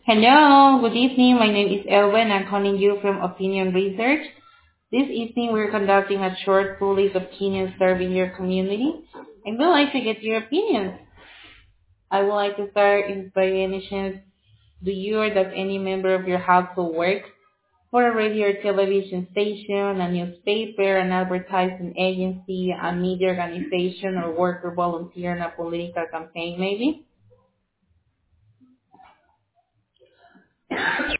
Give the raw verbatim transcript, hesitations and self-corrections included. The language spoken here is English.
Hello, good evening. My name is Elba and I'm calling you from Opinion Research. This evening we're conducting a short police opinion survey in your community and we'd like to get your opinions. I would like to start if by any chance do you or does any member of your household work for a radio or television station, a newspaper, an advertising agency, a media organization, or work or volunteer in a political campaign maybe?